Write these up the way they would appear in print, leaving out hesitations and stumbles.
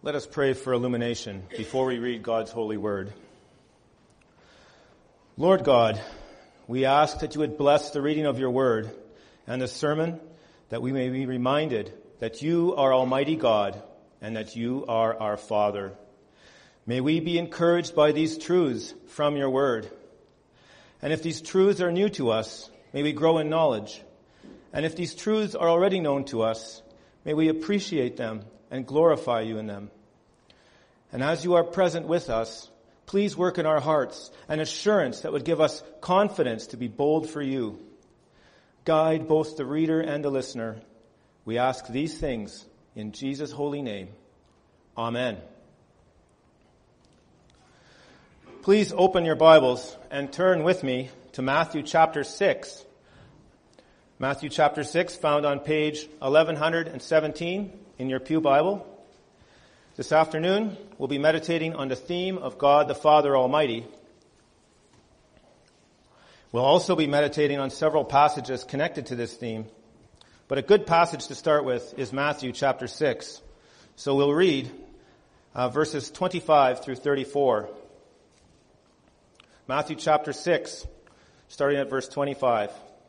Let us pray for illumination before we read God's holy word. Lord God, we ask that you would bless the reading of your word and the sermon, that we may be reminded that you are Almighty God and that you are our Father. May we be encouraged by these truths from your word. And if these truths are new to us, may we grow in knowledge. And if these truths are already known to us, may we appreciate them and glorify you in them. And as you are present with us, please work in our hearts an assurance that would give us confidence to be bold for you. Guide both the reader and the listener. We ask these things in Jesus' holy name. Amen. Please open your Bibles and turn with me to Matthew chapter 6. Matthew chapter 6, found on page 1117 in your pew Bible. This afternoon, we'll be meditating on the theme of God the Father Almighty. We'll also be meditating on several passages connected to this theme, but a good passage to start with is Matthew chapter 6. So we'll read verses 25 through 34. Matthew chapter 6, starting at verse 25.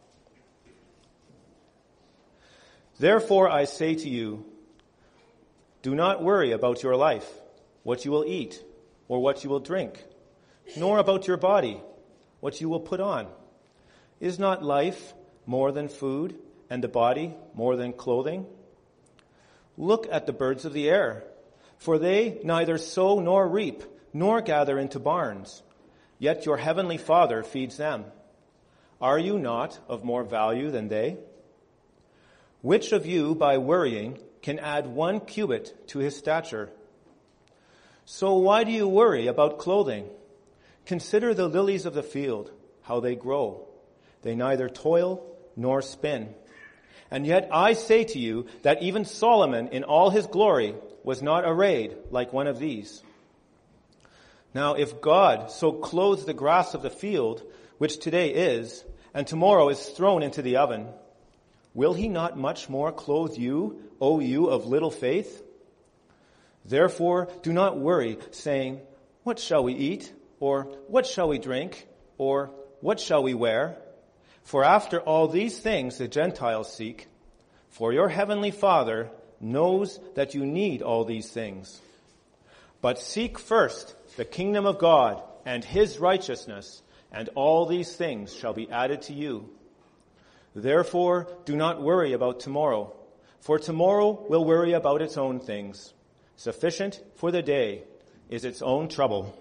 Therefore I say to you, do not worry about your life, what you will eat or what you will drink, nor about your body, what you will put on. Is not life more than food, and the body more than clothing? Look at the birds of the air, for they neither sow nor reap, nor gather into barns, yet your heavenly Father feeds them. Are you not of more value than they? Which of you, by worrying, can add 1 cubit to his stature? So why do you worry about clothing? Consider the lilies of the field, how they grow. They neither toil nor spin. And yet I say to you that even Solomon in all his glory was not arrayed like one of these. Now if God so clothes the grass of the field, which today is, and tomorrow is thrown into the oven, will he not much more clothe you, O you of little faith? Therefore do not worry, saying, what shall we eat? Or what shall we drink? Or what shall we wear? For after all these things the Gentiles seek, for your heavenly Father knows that you need all these things. But seek first the kingdom of God and his righteousness, and all these things shall be added to you. Therefore, do not worry about tomorrow, for tomorrow will worry about its own things. Sufficient for the day is its own trouble.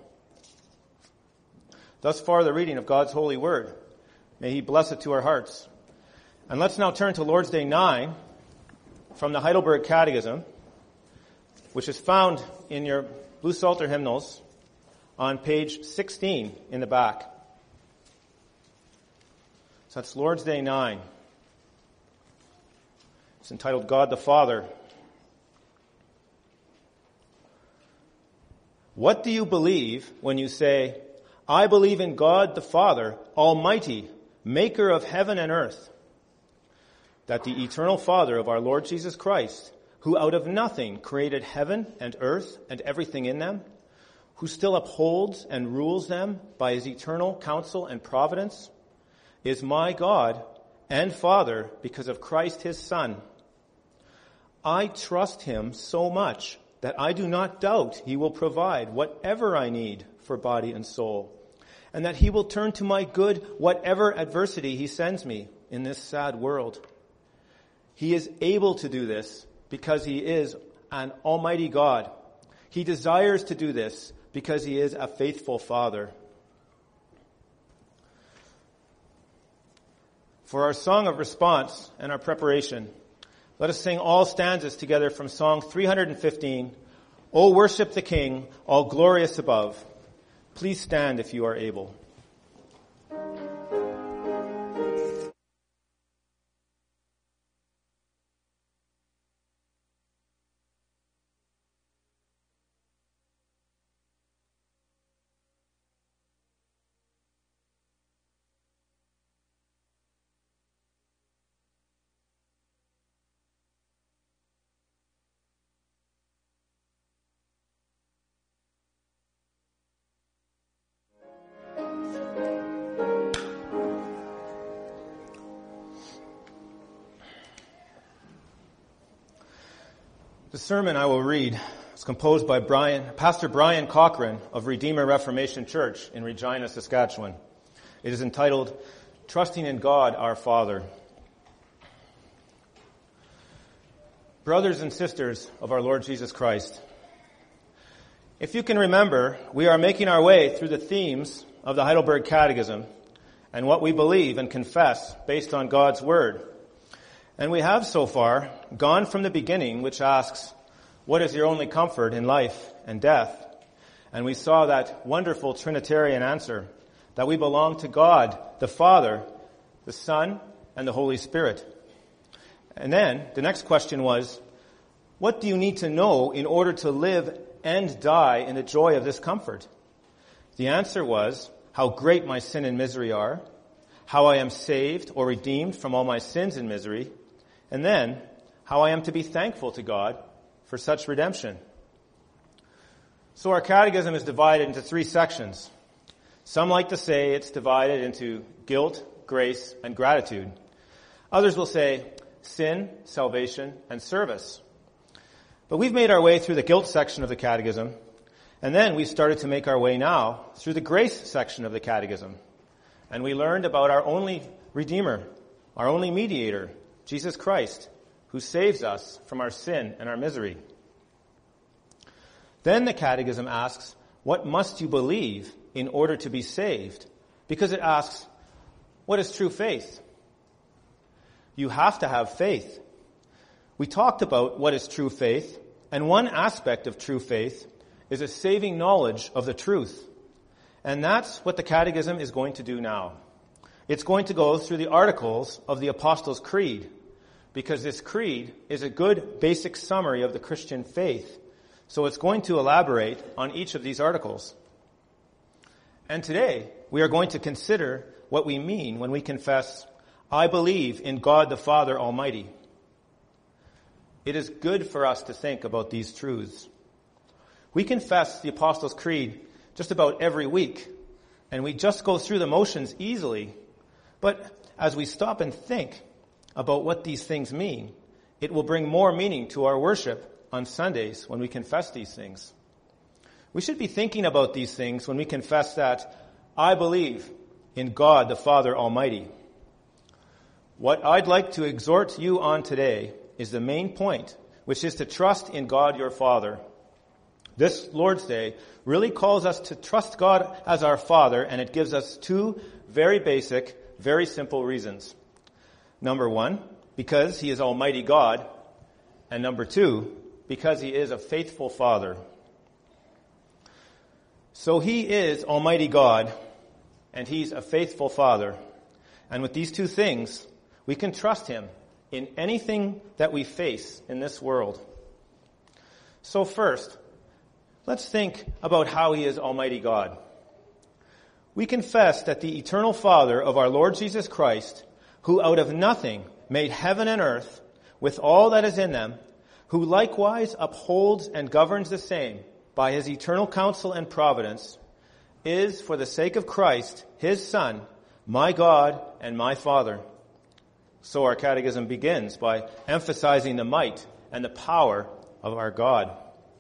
Thus far, the reading of God's holy word. May he bless it to our hearts. And let's now turn to Lord's Day 9 from the Heidelberg Catechism, which is found in your Blue Psalter hymnals on page 16 in the back. So that's Lord's Day 9. It's entitled God the Father. What do you believe when you say, I believe in God the Father, Almighty, maker of heaven and earth? That the eternal Father of our Lord Jesus Christ, who out of nothing created heaven and earth and everything in them, who still upholds and rules them by his eternal counsel and providence, is my God and Father because of Christ his Son. I trust him so much that I do not doubt he will provide whatever I need for body and soul, and that he will turn to my good whatever adversity he sends me in this sad world. He is able to do this because he is an almighty God. He desires to do this because he is a faithful Father. For our song of response and our preparation, let us sing all stanzas together from Song 315, O worship the King, all glorious above. Please stand if you are able. The sermon I will read is composed by Pastor Brian Cochran of Redeemer Reformation Church in Regina, Saskatchewan. It is entitled, Trusting in God Our Father. Brothers and sisters of our Lord Jesus Christ, if you can remember, we are making our way through the themes of the Heidelberg Catechism and what we believe and confess based on God's Word. And we have so far gone from the beginning, which asks, what is your only comfort in life and death? And we saw that wonderful Trinitarian answer, that we belong to God, the Father, the Son, and the Holy Spirit. And then the next question was, what do you need to know in order to live and die in the joy of this comfort? The answer was, how great my sin and misery are, how I am saved or redeemed from all my sins and misery, and then how I am to be thankful to God for such redemption. So our catechism is divided into 3 sections. Some like to say it's divided into guilt, grace, and gratitude. Others will say sin, salvation, and service. But we've made our way through the guilt section of the catechism, and then we've started to make our way now through the grace section of the catechism. And we learned about our only Redeemer, our only mediator, Jesus Christ, who saves us from our sin and our misery. Then the catechism asks, what must you believe in order to be saved? Because it asks, what is true faith? You have to have faith. We talked about what is true faith, and one aspect of true faith is a saving knowledge of the truth. And that's what the catechism is going to do now. It's going to go through the articles of the Apostles' Creed, because this creed is a good basic summary of the Christian faith. So it's going to elaborate on each of these articles. And today, we are going to consider what we mean when we confess, I believe in God the Father Almighty. It is good for us to think about these truths. We confess the Apostles' Creed just about every week, and we just go through the motions easily. But as we stop and think about what these things mean, it will bring more meaning to our worship on Sundays when we confess these things. We should be thinking about these things when we confess that I believe in God the Father Almighty. What I'd like to exhort you on today is the main point, which is to trust in God your Father. This Lord's Day really calls us to trust God as our Father, and it gives us 2 very basic, very simple reasons. Number 1, because He is Almighty God, and number 2, because He is a faithful Father. So He is Almighty God, and He's a faithful Father. And with these 2 things, we can trust Him in anything that we face in this world. So first, let's think about how He is Almighty God. We confess that the eternal Father of our Lord Jesus Christ, who out of nothing made heaven and earth with all that is in them, who likewise upholds and governs the same by His eternal counsel and providence, is, for the sake of Christ, His Son, my God and my Father. So our catechism begins by emphasizing the might and the power of our God.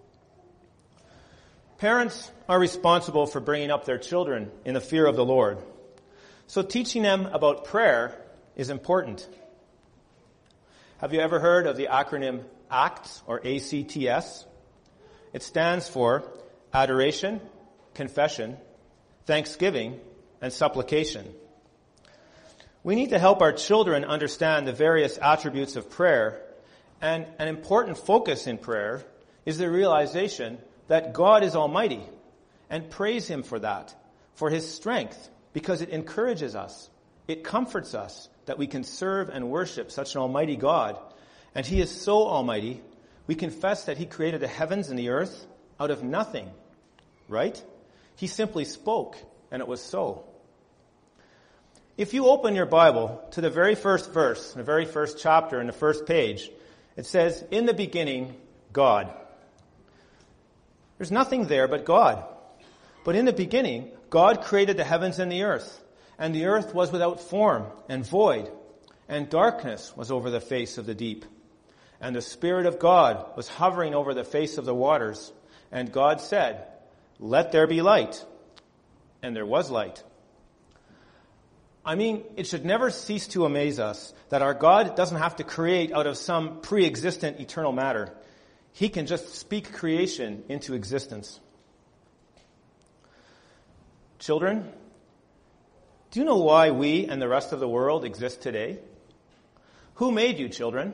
Parents are responsible for bringing up their children in the fear of the Lord. So teaching them about prayer is important. Have you ever heard of the acronym ACTS, or ACTS? It stands for Adoration, Confession, Thanksgiving, and Supplication. We need to help our children understand the various attributes of prayer, and an important focus in prayer is the realization that God is Almighty, and praise Him for that, for His strength, because it encourages us, it comforts us that we can serve and worship such an Almighty God. And He is so almighty, we confess that He created the heavens and the earth out of nothing, right? He simply spoke, and it was so. If you open your Bible to the very first verse, the very first chapter in the first page, it says, in the beginning, God. There's nothing there but God. But in the beginning, God created the heavens and the earth was without form and void, and darkness was over the face of the deep. and the Spirit of God was hovering over the face of the waters. And God said, "Let there be light." And there was light. I mean, it should never cease to amaze us that our God doesn't have to create out of some pre-existent eternal matter. He can just speak creation into existence. Children, do you know why we and the rest of the world exist today? Who made you, children?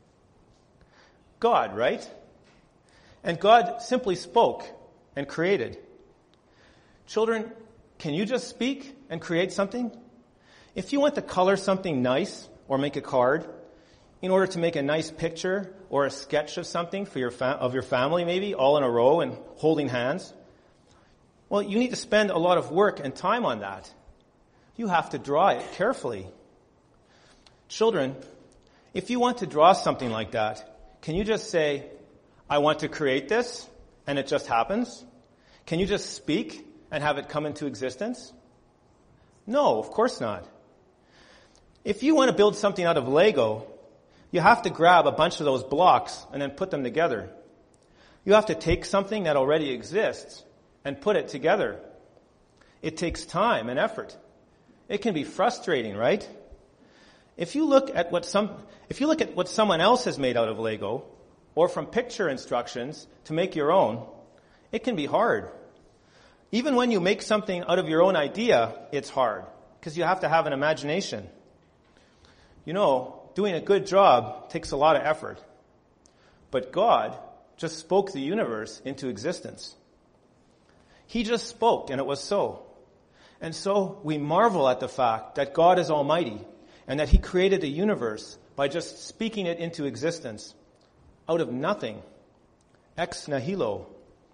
God, right? And God simply spoke and created. Children, can you just speak and create something? If you want to color something nice or make a card, in order to make a nice picture or a sketch of something for your family maybe, all in a row and holding hands, well, you need to spend a lot of work and time on that. You have to draw it carefully. Children, if you want to draw something like that, can you just say, "I want to create this," and it just happens? Can you just speak and have it come into existence? No, of course not. If you want to build something out of Lego, you have to grab a bunch of those blocks and then put them together. You have to take something that already exists and put it together. It takes time and effort. It can be frustrating, right? If you look at what someone else has made out of Lego, or from picture instructions to make your own, it can be hard. Even when you make something out of your own idea, it's hard, because you have to have an imagination. You know, doing a good job takes a lot of effort. But God just spoke the universe into existence. He just spoke, and it was so. And so we marvel at the fact that God is almighty, and that he created the universe by just speaking it into existence out of nothing, ex nihilo.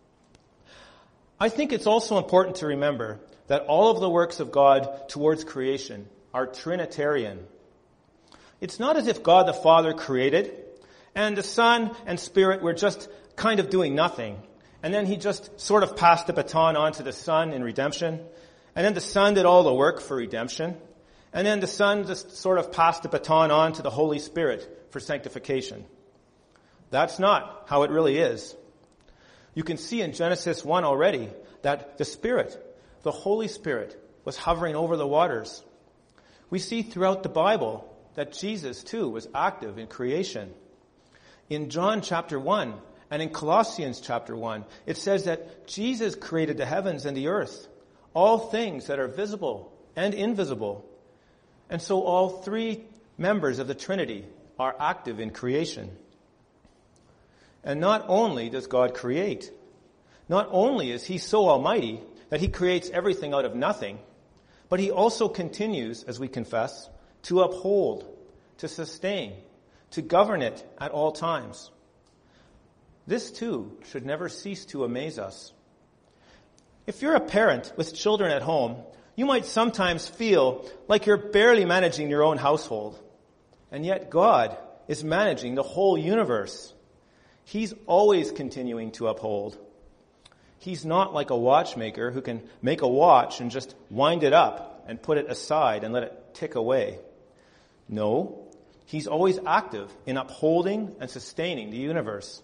I think it's also important to remember that all of the works of God towards creation are Trinitarian. It's not as if God the Father created, and the Son and Spirit were just kind of doing nothing, and then he just sort of passed the baton on to the Son in redemption, and then the Son did all the work for redemption, and then the Son just sort of passed the baton on to the Holy Spirit for sanctification. That's not how it really is. You can see in Genesis 1 already that the Spirit, the Holy Spirit, was hovering over the waters. We see throughout the Bible that Jesus, too, was active in creation. In John chapter 1 and in Colossians chapter 1, it says that Jesus created the heavens and the earth, all things that are visible and invisible. And so all three members of the Trinity are active in creation. And not only does God create, not only is he so almighty that he creates everything out of nothing, but he also continues, as we confess, to uphold, to sustain, to govern it at all times. This too should never cease to amaze us. If you're a parent with children at home, you might sometimes feel like you're barely managing your own household. And yet God is managing the whole universe. He's always continuing to uphold. He's not like a watchmaker who can make a watch and just wind it up and put it aside and let it tick away. No, he's always active in upholding and sustaining the universe.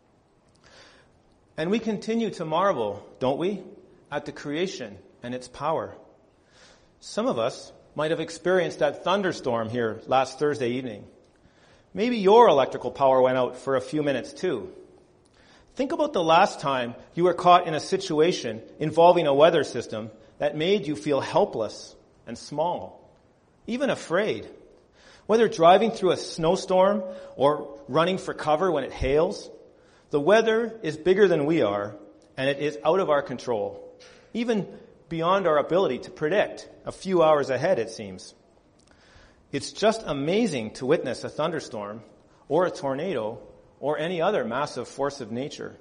And we continue to marvel, don't we, at the creation and its power. Some of us might have experienced that thunderstorm here last Thursday evening. Maybe your electrical power went out for a few minutes too. Think about the last time you were caught in a situation involving a weather system that made you feel helpless and small, even afraid. Whether driving through a snowstorm or running for cover when it hails, the weather is bigger than we are, and it is out of our control, even beyond our ability to predict a few hours ahead, it seems. It's just amazing to witness a thunderstorm or a tornado or any other massive force of nature.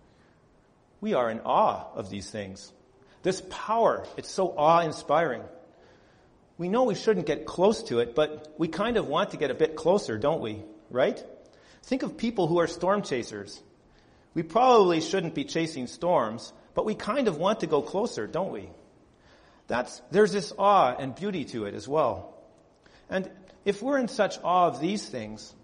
We are in awe of these things. This power, it's so awe-inspiring. We know we shouldn't get close to it, but we kind of want to get a bit closer, don't we? Right? Think of people who are storm chasers. We probably shouldn't be chasing storms, but we kind of want to go closer, don't we? There's this awe and beauty to it as well. And if we're in such awe of these things,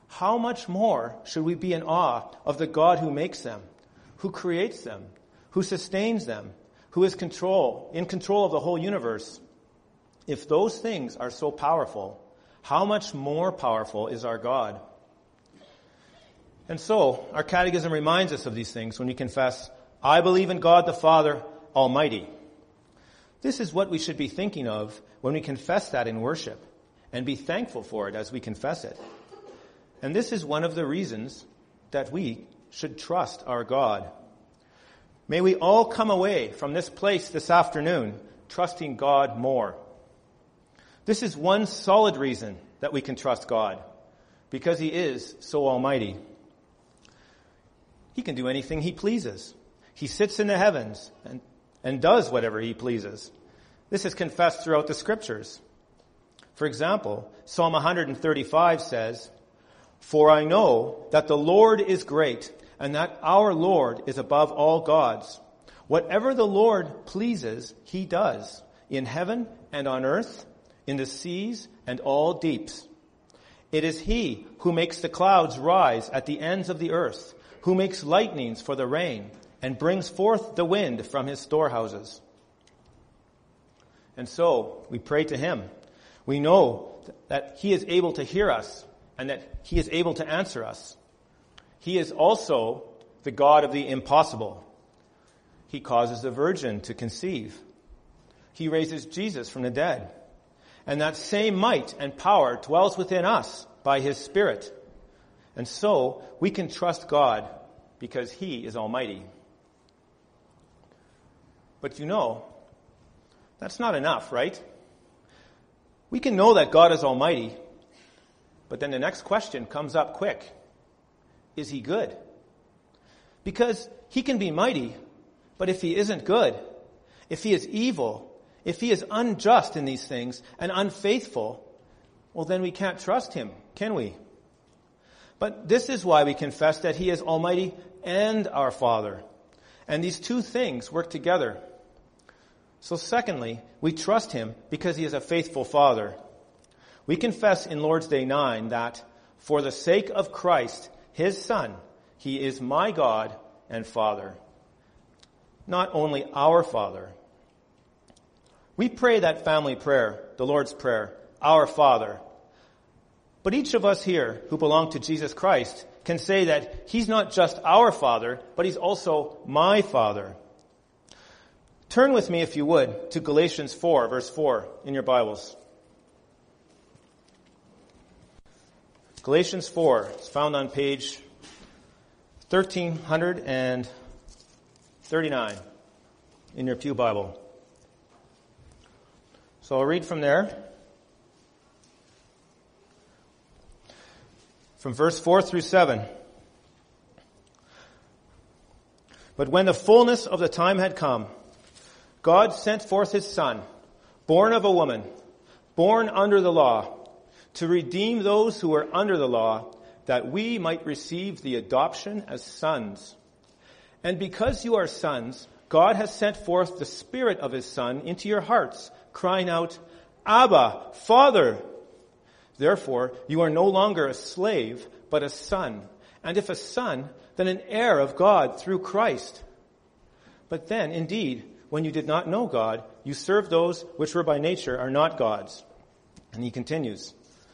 how much more should we be in awe of the God who makes them, who creates them, who sustains them, who is in control of the whole universe? If those things are so powerful, how much more powerful is our God? And so, our catechism reminds us of these things when we confess, I believe in God the Father Almighty. This is what we should be thinking of when we confess that in worship, and be thankful for it as we confess it. And this is one of the reasons that we should trust our God. May we all come away from this place this afternoon trusting God more. This is one solid reason that we can trust God, because He is so almighty. He can do anything He pleases. He sits in the heavens and does whatever He pleases. This is confessed throughout the Scriptures. For example, Psalm 135 says, For I know that the Lord is great, and that our Lord is above all gods. Whatever the Lord pleases, He does, in heaven and on earth, in the seas and all deeps. It is He who makes the clouds rise at the ends of the earth, who makes lightnings for the rain, and brings forth the wind from His storehouses. And so, we pray to Him. We know that He is able to hear us, and that He is able to answer us. He is also the God of the impossible. He causes the virgin to conceive. He raises Jesus from the dead. And that same might and power dwells within us by His Spirit. And so, we can trust God because He is almighty. But that's not enough, right? We can know that God is almighty, but then the next question comes up quick. Is He good? Because He can be mighty, but if He isn't good, if He is evil, if He is unjust in these things and unfaithful, well, then we can't trust Him, can we? But this is why we confess that He is almighty and our Father. And these two things work together. So secondly, we trust Him because He is a faithful Father. We confess in Lord's Day 9 that for the sake of Christ, His Son, He is my God and Father. Not only our Father. We pray that family prayer, the Lord's Prayer, Our Father. But each of us here who belong to Jesus Christ can say that He's not just our Father, but He's also my Father. Turn with me, if you would, to Galatians 4, verse 4 in your Bibles. Galatians 4 is found on page 1339 in your pew Bible. So I'll read from there. From verse 4 through 7. But when the fullness of the time had come, God sent forth His Son, born of a woman, born under the law, to redeem those who were under the law, that we might receive the adoption as sons. And because you are sons, God has sent forth the Spirit of His Son into your hearts, crying out, Abba, Father! Therefore, you are no longer a slave, but a son. And if a son, then an heir of God through Christ. But then, indeed, when you did not know God, you served those which were by nature are not God's. And he continues.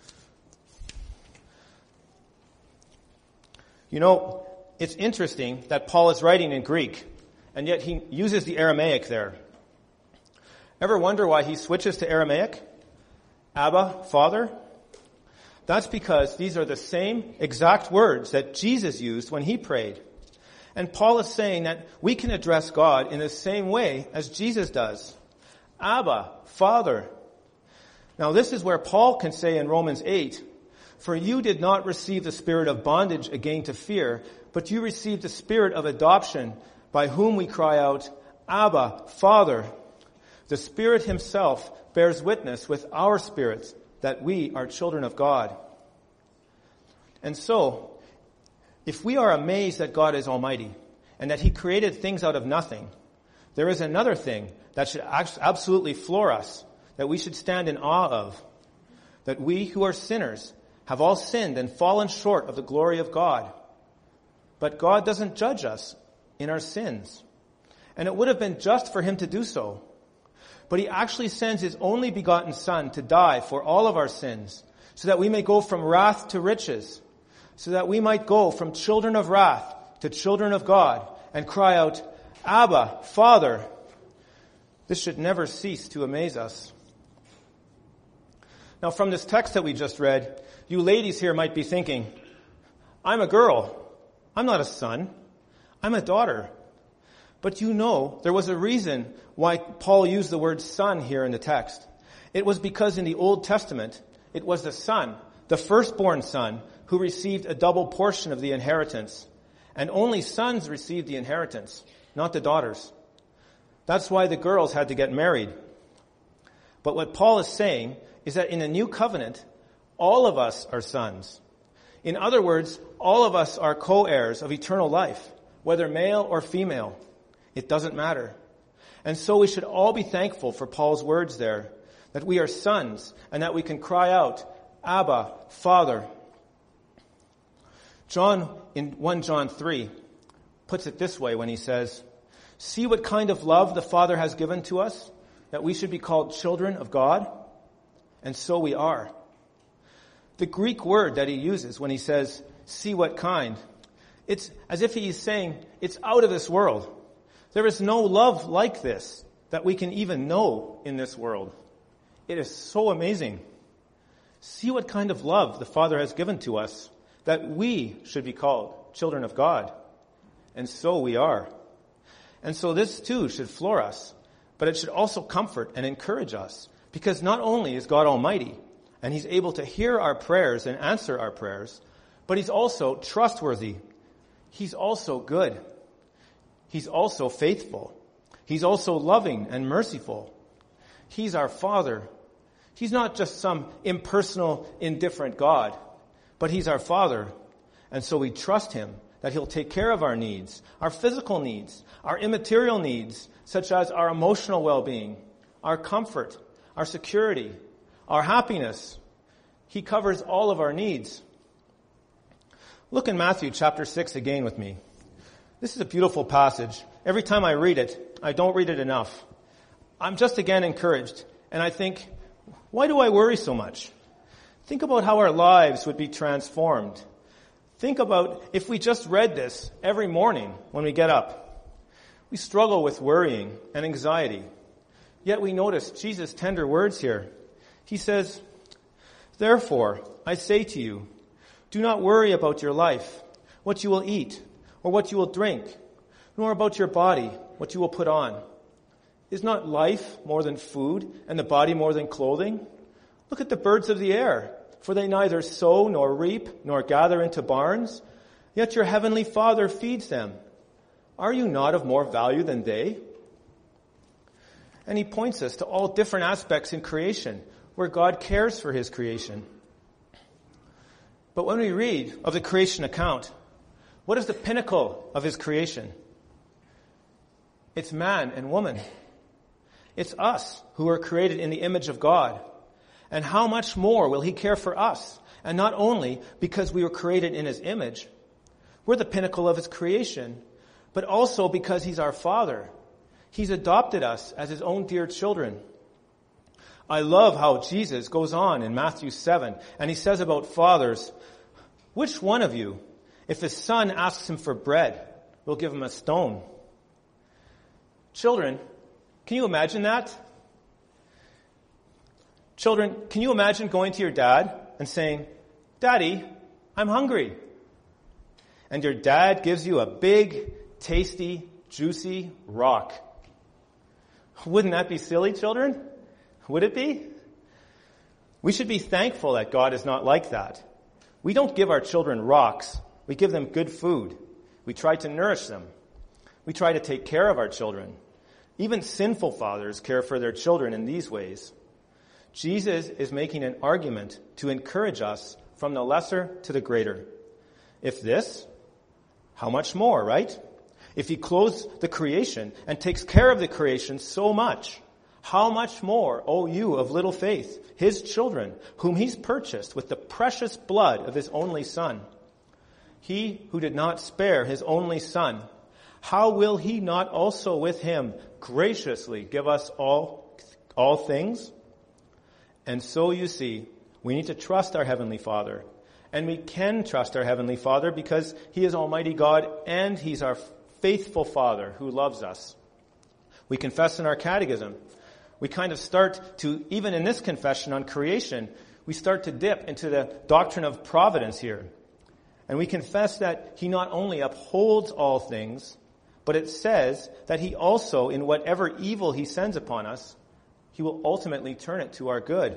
It's interesting that Paul is writing in Greek, and yet he uses the Aramaic there. Ever wonder why he switches to Aramaic? Abba, Father? That's because these are the same exact words that Jesus used when He prayed. And Paul is saying that we can address God in the same way as Jesus does. Abba, Father. Now this is where Paul can say in Romans 8, For you did not receive the spirit of bondage again to fear, but you received the spirit of adoption, by whom we cry out, Abba, Father. The Spirit Himself bears witness with our spirits that we are children of God. And so, if we are amazed that God is almighty and that He created things out of nothing, there is another thing that should absolutely floor us, that we should stand in awe of, that we who are sinners have all sinned and fallen short of the glory of God. But God doesn't judge us in our sins. And it would have been just for him to do so. But he actually sends his only begotten Son to die for all of our sins, so that we may go from wrath to riches, so that we might go from children of wrath to children of God, and cry out, Abba, Father. This should never cease to amaze us. Now, from this text that we just read, you ladies here might be thinking, I'm a girl. I'm not a son. I'm a daughter. But you know, there was a reason why Paul used the word son here in the text. It was because in the Old Testament, it was the son, the firstborn son, who received a double portion of the inheritance. And only sons received the inheritance, not the daughters. That's why the girls had to get married. But what Paul is saying is that in the new covenant, all of us are sons. In other words, all of us are co-heirs of eternal life, whether male or female. It doesn't matter. And so we should all be thankful for Paul's words there, that we are sons and that we can cry out, Abba, Father. John, in 1 John 3, puts it this way when he says, see what kind of love the Father has given to us, that we should be called children of God, and so we are. The Greek word that he uses when he says, see what kind, it's as if he is saying, it's out of this world. There is no love like this that we can even know in this world. It is so amazing. See what kind of love the Father has given to us, that we should be called children of God. And so we are. And so this too should floor us, but it should also comfort and encourage us, because not only is God Almighty, and he's able to hear our prayers and answer our prayers, but he's also trustworthy. He's also good. He's also faithful. He's also loving and merciful. He's our Father. He's not just some impersonal, indifferent God, but he's our Father. And so we trust him that he'll take care of our needs, our physical needs, our immaterial needs, such as our emotional well-being, our comfort, our security, our happiness. He covers all of our needs. Look in Matthew chapter 6 again with me. This is a beautiful passage. Every time I read it, I don't read it enough. I'm just again encouraged, and I think, why do I worry so much? Think about how our lives would be transformed. Think about if we just read this every morning when we get up. We struggle with worrying and anxiety. Yet we notice Jesus' tender words here. He says, therefore, I say to you, do not worry about your life, what you will eat, or what you will drink, nor about your body, what you will put on. Is not life more than food, and the body more than clothing? Look at the birds of the air, for they neither sow nor reap nor gather into barns, yet your heavenly Father feeds them. Are you not of more value than they? And he points us to all different aspects in creation, where God cares for his creation. But when we read of the creation account, what is the pinnacle of his creation? It's man and woman. It's us who are created in the image of God. And how much more will he care for us? And not only because we were created in his image, we're the pinnacle of his creation, but also because he's our Father. He's adopted us as his own dear children. I love how Jesus goes on in Matthew 7, and he says about fathers, which one of you, if his son asks him for bread, will give him a stone? Children, can you imagine that? Children, can you imagine going to your dad and saying, Daddy, I'm hungry. And your dad gives you a big, tasty, juicy rock. Wouldn't that be silly, children? Would it be? We should be thankful that God is not like that. We don't give our children rocks. We give them good food. We try to nourish them. We try to take care of our children. Even sinful fathers care for their children in these ways. Jesus is making an argument to encourage us from the lesser to the greater. If this, how much more, right? If he clothes the creation and takes care of the creation so much, how much more, O you of little faith, his children, whom he's purchased with the precious blood of his only Son? He who did not spare his only Son, how will he not also with him graciously give us all things? And so you see, we need to trust our Heavenly Father. And we can trust our Heavenly Father because he is Almighty God and he's our faithful Father who loves us. We confess in our catechism. We kind of start to, even in this confession on creation, we start to dip into the doctrine of providence here. And we confess that he not only upholds all things, but it says that he also, in whatever evil he sends upon us, he will ultimately turn it to our good.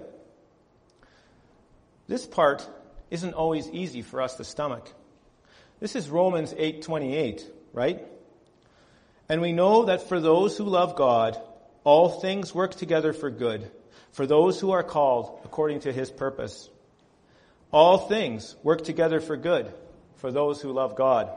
This part isn't always easy for us to stomach. This is Romans 8:28, right? And we know that for those who love God, all things work together for good, for those who are called according to his purpose. All things work together for good, for those who love God.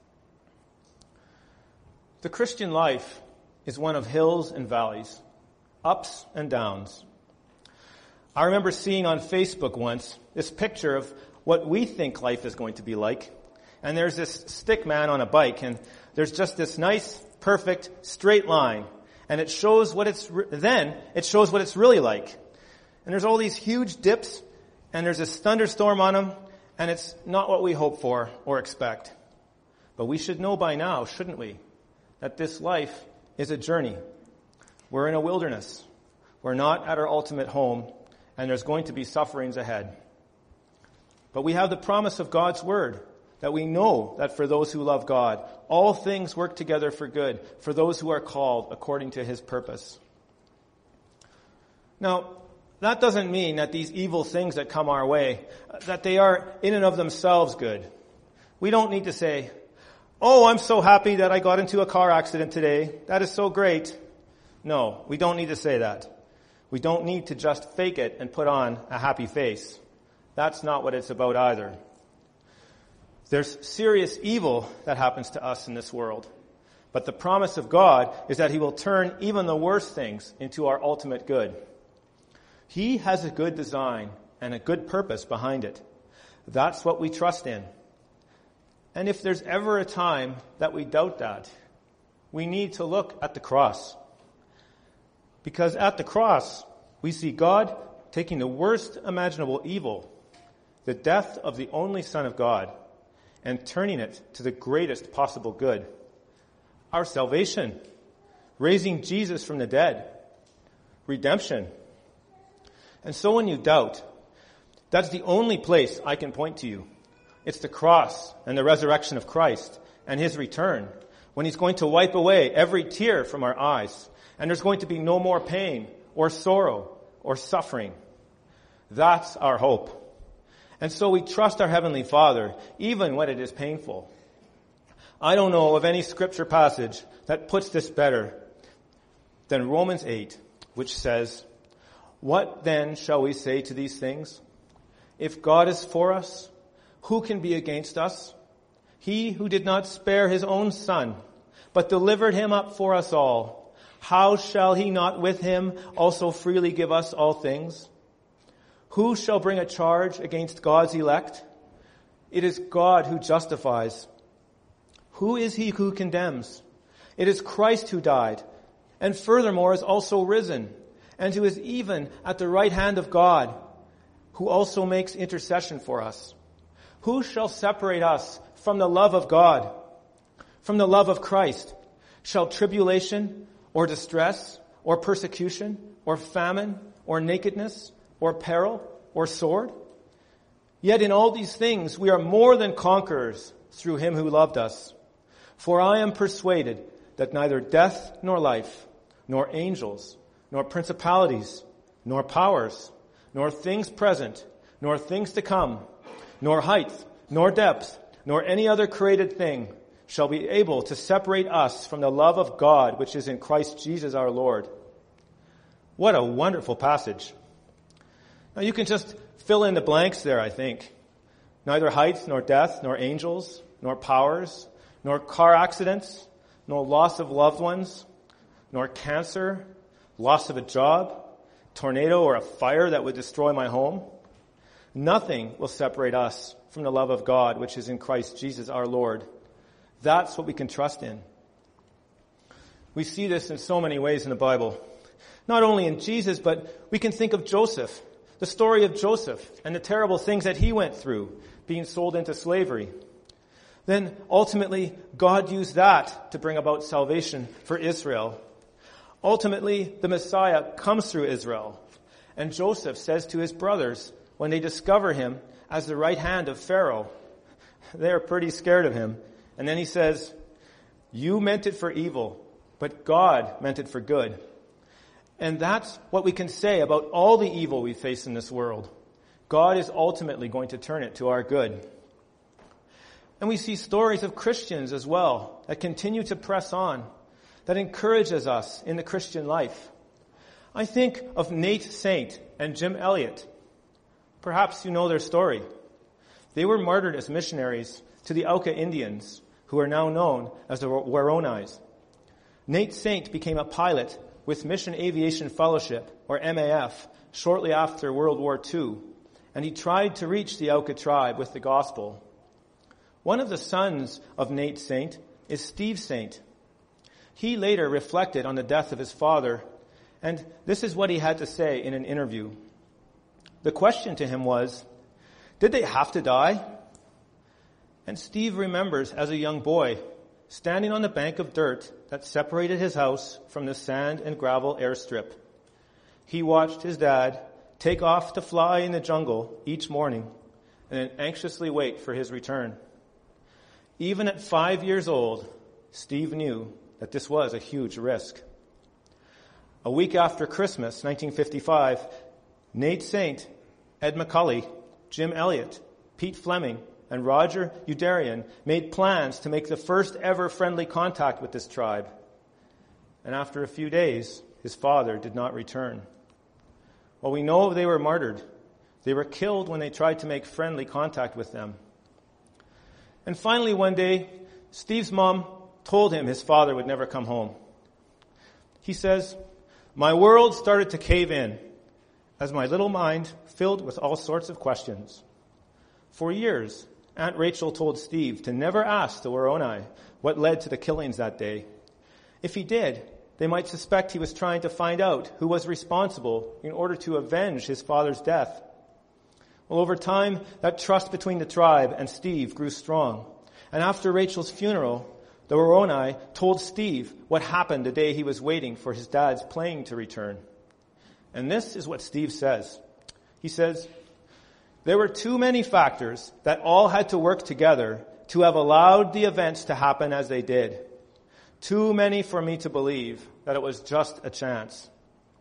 The Christian life is one of hills and valleys, ups and downs. I remember seeing on Facebook once this picture of what we think life is going to be like. And there's this stick man on a bike, and there's just this nice, perfect, straight line. And it shows what it's really like. And there's all these huge dips, and there's this thunderstorm on them, and it's not what we hope for or expect. But we should know by now, shouldn't we, that this life is a journey. We're in a wilderness. We're not at our ultimate home, and there's going to be sufferings ahead. But we have the promise of God's word that we know that for those who love God, all things work together for good, for those who are called according to his purpose. Now, that doesn't mean that these evil things that come our way, that they are in and of themselves good. We don't need to say, oh, I'm so happy that I got into a car accident today. That is so great. No, we don't need to say that. We don't need to just fake it and put on a happy face. That's not what it's about either. There's serious evil that happens to us in this world. But the promise of God is that he will turn even the worst things into our ultimate good. He has a good design and a good purpose behind it. That's what we trust in. And if there's ever a time that we doubt that, we need to look at the cross. Because at the cross, we see God taking the worst imaginable evil, the death of the only Son of God, and turning it to the greatest possible good. Our salvation, raising Jesus from the dead, redemption. And so when you doubt, that's the only place I can point to you. It's the cross and the resurrection of Christ and his return, when he's going to wipe away every tear from our eyes, and there's going to be no more pain or sorrow or suffering. That's our hope. And so we trust our Heavenly Father, even when it is painful. I don't know of any scripture passage that puts this better than Romans 8, which says, "What then shall we say to these things? If God is for us, who can be against us? He who did not spare his own Son, but delivered him up for us all, how shall he not with him also freely give us all things? Who shall bring a charge against God's elect? It is God who justifies. Who is he who condemns? It is Christ who died, and furthermore is also risen, and who is even at the right hand of God, who also makes intercession for us. Who shall separate us from the love of God, from the love of Christ? Shall tribulation, or distress, or persecution, or famine, or nakedness, or peril, or sword? Yet in all these things we are more than conquerors through him who loved us. For I am persuaded that neither death nor life, nor angels, nor principalities, nor powers, nor things present, nor things to come, nor height, nor depth, nor any other created thing shall be able to separate us from the love of God which is in Christ Jesus our Lord." What a wonderful passage. Now you can just fill in the blanks there, I think. Neither height, nor death, nor angels, nor powers, nor car accidents, nor loss of loved ones, nor cancer, loss of a job, tornado or a fire that would destroy my home. Nothing will separate us from the love of God, which is in Christ Jesus our Lord. That's what we can trust in. We see this in so many ways in the Bible. Not only in Jesus, but we can think of Joseph, the story of Joseph, and the terrible things that he went through, being sold into slavery. Then ultimately, God used that to bring about salvation for Israel. Ultimately, the Messiah comes through Israel. And Joseph says to his brothers, when they discover him as the right hand of Pharaoh, they are pretty scared of him. And then he says, "You meant it for evil, but God meant it for good." And that's what we can say about all the evil we face in this world. God is ultimately going to turn it to our good. And we see stories of Christians as well that continue to press on, that encourages us in the Christian life. I think of Nate Saint and Jim Elliot. Perhaps you know their story. They were martyred as missionaries to the Auca Indians, who are now known as the Waronis. Nate Saint became a pilot with Mission Aviation Fellowship, or MAF, shortly after World War II, and he tried to reach the Auca tribe with the gospel. One of the sons of Nate Saint is Steve Saint. He later reflected on the death of his father, and this is what he had to say in an interview. The question to him was, did they have to die? And Steve remembers as a young boy standing on the bank of dirt that separated his house from the sand and gravel airstrip. He watched his dad take off to fly in the jungle each morning and then anxiously wait for his return. Even at 5 years old, Steve knew that this was a huge risk. A week after Christmas, 1955, Nate Saint, Ed McCully, Jim Elliot, Pete Fleming, and Roger Udarian made plans to make the first ever friendly contact with this tribe. And after a few days, his father did not return. Well, we know they were martyred. They were killed when they tried to make friendly contact with them. And finally, one day, Steve's mom told him his father would never come home. He says, "My world started to cave in as my little mind filled with all sorts of questions." For years, Aunt Rachel told Steve to never ask the Waronai what led to the killings that day. If he did, they might suspect he was trying to find out who was responsible in order to avenge his father's death. Well, over time, that trust between the tribe and Steve grew strong. And after Rachel's funeral, the Waronai told Steve what happened the day he was waiting for his dad's plane to return. And this is what Steve says. He says, "There were too many factors that all had to work together to have allowed the events to happen as they did. Too many for me to believe that it was just a chance."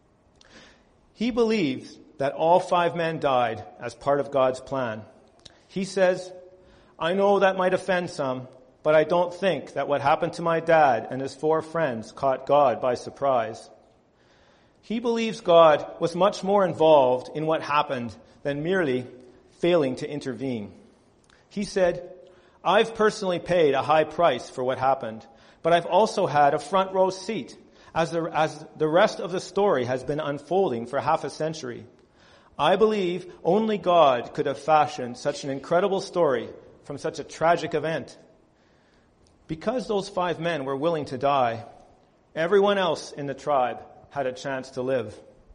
He believes that all 5 men died as part of God's plan. He says, "I know that might offend some, but I don't think that what happened to my dad and his 4 friends caught God by surprise." He believes God was much more involved in what happened than merely failing to intervene. He said, "I've personally paid a high price for what happened, but I've also had a front row seat as the rest of the story has been unfolding for half a century. I believe only God could have fashioned such an incredible story from such a tragic event. Because those 5 men were willing to die, everyone else in the tribe had a chance to live.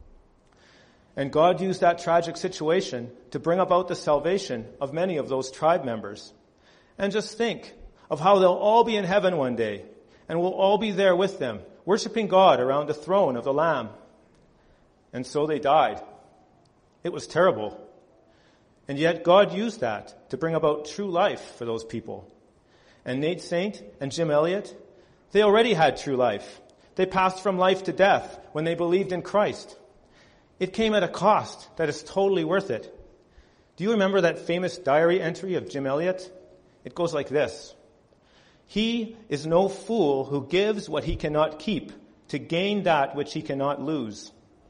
And God used that tragic situation to bring about the salvation of many of those tribe members. And just think of how they'll all be in heaven one day, and we'll all be there with them, worshiping God around the throne of the Lamb. And so they died. It was terrible. And yet God used that to bring about true life for those people. And Nate Saint and Jim Elliot, they already had true life. They passed from life to death when they believed in Christ. It came at a cost that is totally worth it. Do you remember that famous diary entry of Jim Elliot? It goes like this: "He is no fool who gives what he cannot keep to gain that which he cannot lose."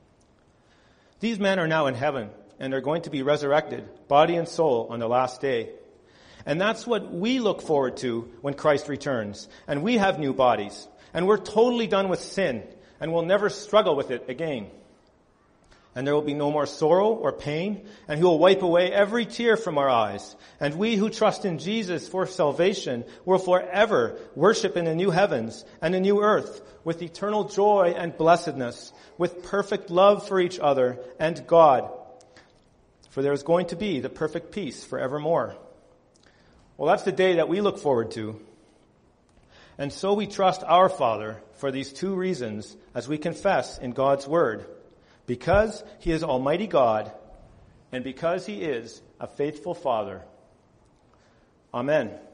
These men are now in heaven and are going to be resurrected, body and soul, on the last day. And that's what we look forward to when Christ returns. And we have new bodies. And we're totally done with sin. and will never struggle with it again. And there will be no more sorrow or pain, and he will wipe away every tear from our eyes. And we who trust in Jesus for salvation will forever worship in the new heavens and the new earth with eternal joy and blessedness, with perfect love for each other and God. For there is going to be the perfect peace forevermore. Well, that's the day that we look forward to. And so we trust our Father for these two reasons as we confess in God's Word. Because he is Almighty God, and because he is a faithful Father. Amen.